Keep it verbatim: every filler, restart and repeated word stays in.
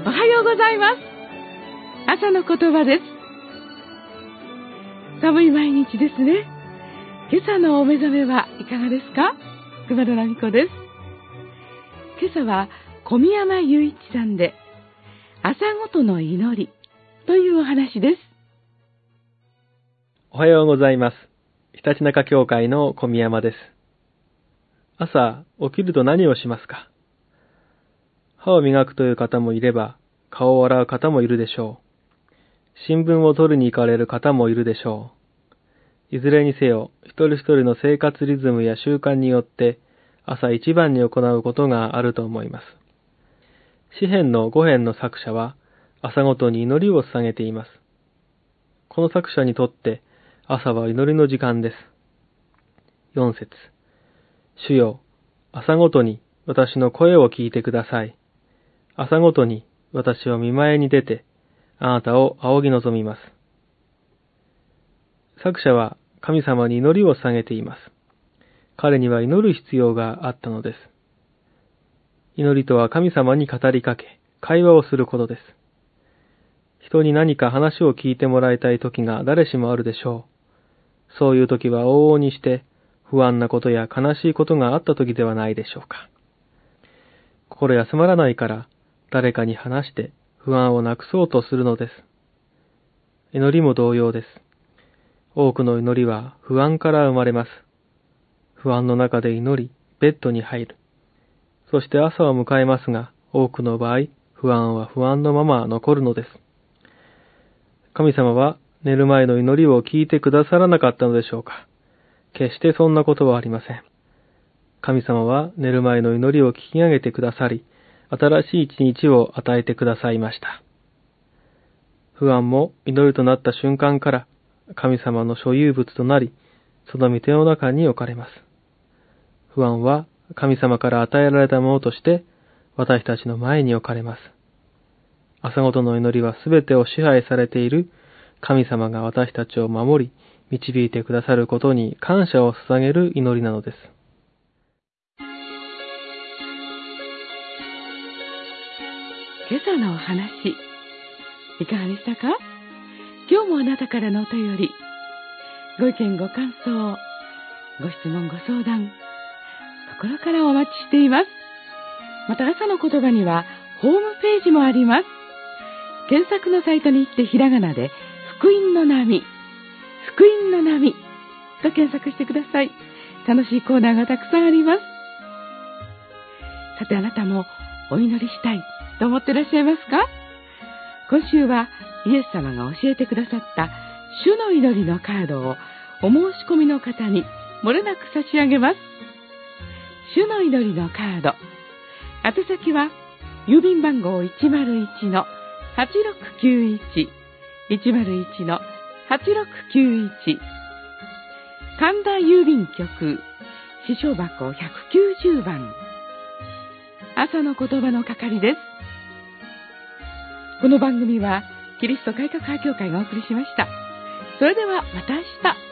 おはようございます。朝の言葉です。寒い毎日ですね。今朝のお目覚めはいかがですか？熊田奈美子です。今朝は小宮山雄一さんで朝ごとの祈りというお話です。 おはようございます。ひたちなか教会の小宮山です。朝起きると何をしますか？歯を磨くという方もいれば、顔を洗う方もいるでしょう。新聞を取りに行かれる方もいるでしょう。いずれにせよ、一人一人の生活リズムや習慣によって、朝一番に行うことがあると思います。詩編のご編の作者は、朝ごとに祈りを捧げています。この作者にとって、朝は祈りの時間です。よん節。主よ、朝ごとに私の声を聞いてください。朝ごとに私は御前に出て、あなたを仰ぎ望みます。作者は神様に祈りを捧げています。彼には祈る必要があったのです。祈りとは神様に語りかけ、会話をすることです。人に何か話を聞いてもらいたい時が誰しもあるでしょう。そういう時は往々にして不安なことや悲しいことがあった時ではないでしょうか。心休まらないから誰かに話して不安をなくそうとするのです。祈りも同様です。多くの祈りは不安から生まれます。不安の中で祈り、ベッドに入る。そして朝を迎えますが、多くの場合、不安は不安のまま残るのです。神様は寝る前の祈りを聞いてくださらなかったのでしょうか。決してそんなことはありません。神様は寝る前の祈りを聞き上げてくださり、新しい一日を与えてくださいました。不安も祈りとなった瞬間から神様の所有物となり、その御手の中に置かれます。不安は神様から与えられたものとして私たちの前に置かれます。朝ごとの祈りはすべてを支配されている神様が私たちを守り、導いてくださることに感謝を捧げる祈りなのです。 今朝のお話、いかがでしたか？今日もあなたからのお便り、ご意見ご感想、ご質問ご相談、心からお待ちしています。また朝の言葉にはホームページもあります。検索のサイトに行ってひらがなで福音の波、福音の波と検索してください。楽しいコーナーがたくさんあります。さてあなたもお祈りしたいと思っていらっしゃいますか？今週はイエス様が教えてくださった主の祈りのカードをお申し込みの方にもれなく差し上げます。主の祈りのカード。宛先は郵便番号 いちまるいちのはちろくきゅういち いちまるいちのはちろくきゅういち、神田郵便局支所箱ひゃくきゅうじゅうばん、朝の言葉の係です。この番組はキリスト改革派教会がお送りしました。それではまた明日。